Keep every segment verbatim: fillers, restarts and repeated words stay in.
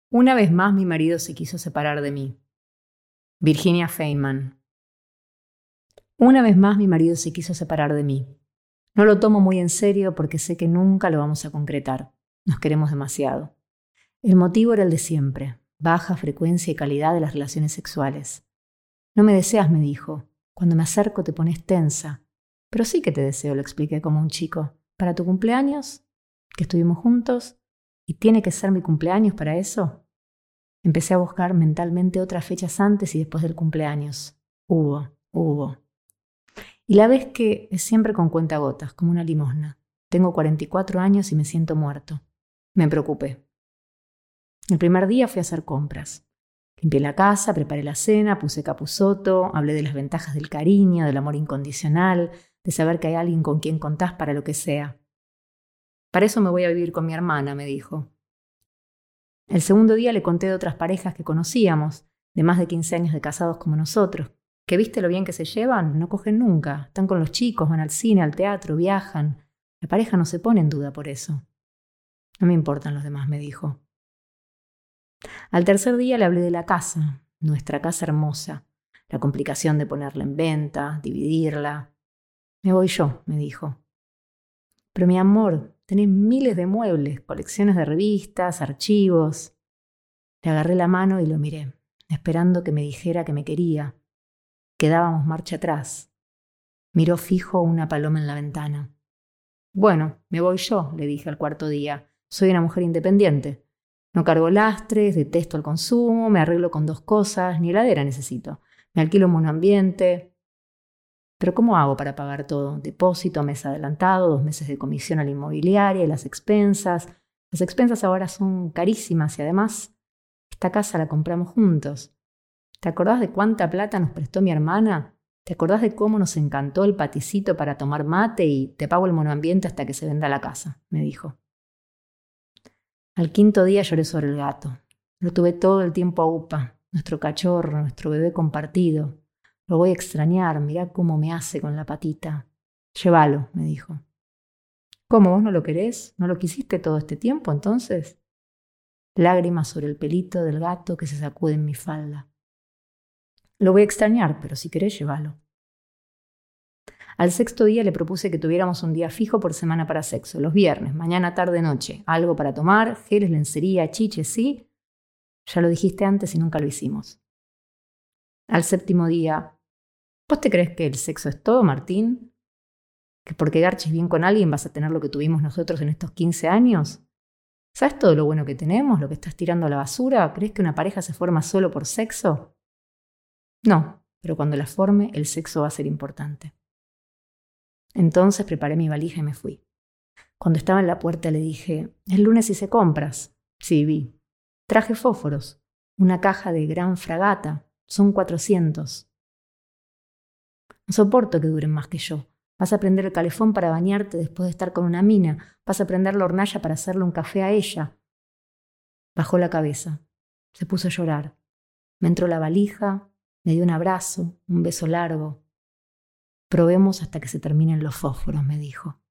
Una vez más mi marido se quiso separar de mí. Virginia Feynman. Una vez más mi marido se quiso separar de mí. No lo tomo muy en serio porque sé que nunca lo vamos a concretar. Nos queremos demasiado. El motivo era el de siempre, baja frecuencia y calidad de las relaciones sexuales. No me deseas, me dijo. Cuando me acerco te pones tensa. Pero sí que te deseo, lo expliqué como un chico. ¿Para tu cumpleaños? ¿Que estuvimos juntos? ¿Y tiene que ser mi cumpleaños para eso? Empecé a buscar mentalmente otras fechas antes y después del cumpleaños. Hubo, hubo. Y la ves que es siempre con cuentagotas, como una limosna. Tengo cuarenta y cuatro años y me siento muerto. Me preocupé. El primer día fui a hacer compras. Limpié la casa, preparé la cena, puse capuzoto, hablé de las ventajas del cariño, del amor incondicional, de saber que hay alguien con quien contás para lo que sea. Para eso me voy a vivir con mi hermana, me dijo. El segundo día le conté de otras parejas que conocíamos, de más de quince años de casados como nosotros, que viste lo bien que se llevan, no cogen nunca, están con los chicos, van al cine, al teatro, viajan. La pareja no se pone en duda por eso. No me importan los demás, me dijo. Al tercer día le hablé de la casa, nuestra casa hermosa, la complicación de ponerla en venta, dividirla. Me voy yo, me dijo. Pero mi amor, tenés miles de muebles, colecciones de revistas, archivos. Le agarré la mano y lo miré, esperando que me dijera que me quería, que dábamos marcha atrás. Miró fijo una paloma en la ventana. Bueno, me voy yo, le dije al cuarto día. Soy una mujer independiente. No cargo lastres, detesto el consumo, me arreglo con dos cosas, ni heladera necesito. Me alquilo un monoambiente. Pero ¿cómo hago para pagar todo? Depósito, mes adelantado, dos meses de comisión a la inmobiliaria y las expensas. Las expensas ahora son carísimas y además esta casa la compramos juntos. ¿Te acordás de cuánta plata nos prestó mi hermana? ¿Te acordás de cómo nos encantó el paticito para tomar mate y te pago el monoambiente hasta que se venda la casa? Me dijo. Al quinto día lloré sobre el gato. Lo tuve todo el tiempo a upa, nuestro cachorro, nuestro bebé compartido. Lo voy a extrañar, mirá cómo me hace con la patita. Llévalo, me dijo. ¿Cómo, vos no lo querés? ¿No lo quisiste todo este tiempo, entonces? Lágrimas sobre el pelito del gato que se sacude en mi falda. Lo voy a extrañar, pero si querés, llévalo. Al sexto día le propuse que tuviéramos un día fijo por semana para sexo, los viernes, mañana, tarde, noche. Algo para tomar, geles, lencería, chiches, sí. Ya lo dijiste antes y nunca lo hicimos. Al séptimo día, ¿vos te crees que el sexo es todo, Martín? ¿Que porque garches bien con alguien vas a tener lo que tuvimos nosotros en estos quince años? ¿Sabes todo lo bueno que tenemos, lo que estás tirando a la basura? ¿Crees que una pareja se forma solo por sexo? No, pero cuando la forme, el sexo va a ser importante. Entonces preparé mi valija y me fui. Cuando estaba en la puerta le dije, el lunes hice compras. Sí, vi. Traje fósforos, una caja de gran fragata, son cuatrocientos. No soporto que duren más que yo. Vas a prender el calefón para bañarte después de estar con una mina. Vas a prender la hornalla para hacerle un café a ella. Bajó la cabeza. Se puso a llorar. Me entró la valija, me dio un abrazo, un beso largo. Probemos hasta que se terminen los fósforos, me dijo.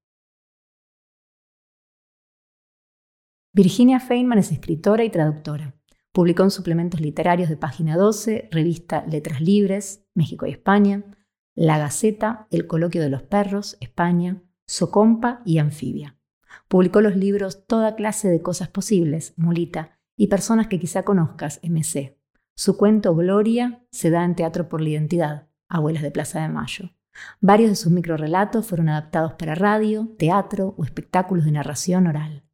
Virginia Feynman es escritora y traductora. Publicó en suplementos literarios de Página doce, revista Letras Libres, México y España, La Gaceta, El Coloquio de los Perros, España, Socompa y Anfibia. Publicó los libros Toda clase de cosas posibles, Mulita, y Personas que quizá conozcas, M C. Su cuento Gloria se da en Teatro por la Identidad, Abuelas de Plaza de Mayo. Varios de sus microrrelatos fueron adaptados para radio, teatro o espectáculos de narración oral.